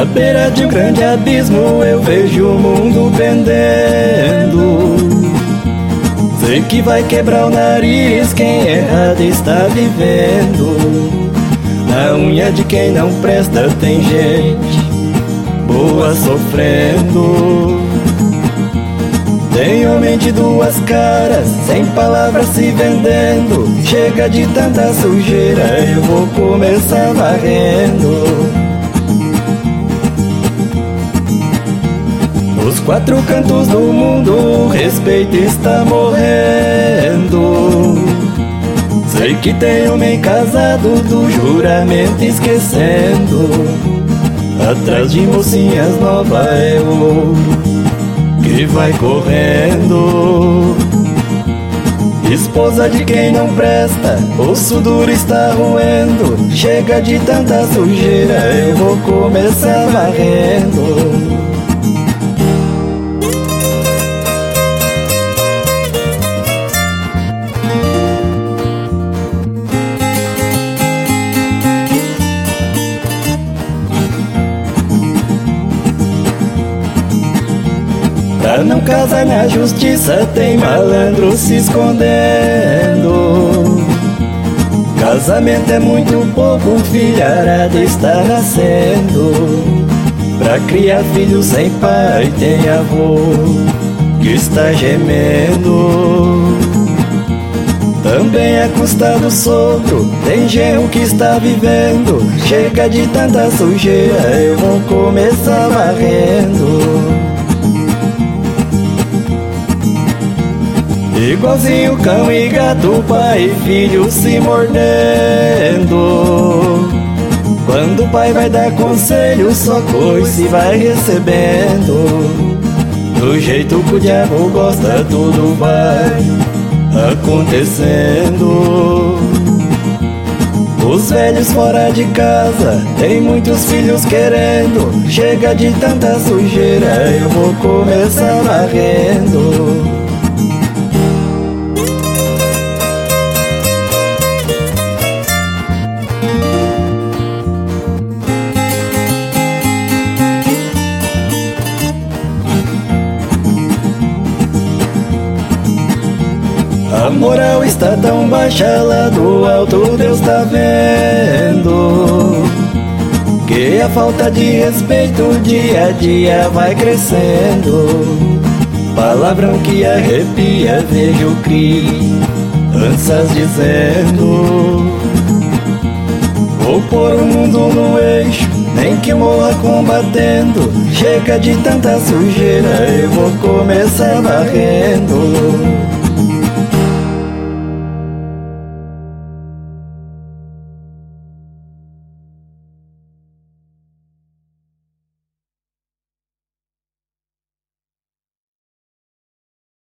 À beira de um grande abismo eu vejo o mundo pendendo. Sei que vai quebrar o nariz quem errado está vivendo. Na unha de quem não presta tem gente boa sofrendo. Tem homem de duas caras, sem palavras se vendendo. Chega de tanta sujeira, eu vou começar varrendo. Nos quatro cantos do mundo o respeito está morrendo. Sei que tem homem casado do juramento esquecendo. Atrás de mocinhas novas é o ouro que vai correndo. Esposa de quem não presta, osso duro está roendo. Chega de tanta sujeira, eu vou começar varrendo. Pra não casar na justiça tem malandro se escondendo. Casamento é muito pouco, filharada está nascendo. Pra criar filho sem pai tem avô que está gemendo. Também é custa do sogro, tem genro que está vivendo. Chega de tanta sujeira, eu vou começar varrendo. Igualzinho cão e gato, pai e filho se mordendo. Quando o pai vai dar conselho, só coice vai recebendo. Do jeito que o diabo gosta, tudo vai acontecendo. Os velhos fora de casa, tem muitos filhos querendo. Chega de tanta sujeira, eu vou começar varrendo. A moral está tão baixa lá do alto, Deus tá vendo que a falta de respeito dia a dia vai crescendo. Palavrão que arrepia, vejo crianças dizendo: vou pôr o mundo no eixo, nem que morra combatendo. Chega de tanta sujeira, eu vou começar varrendo.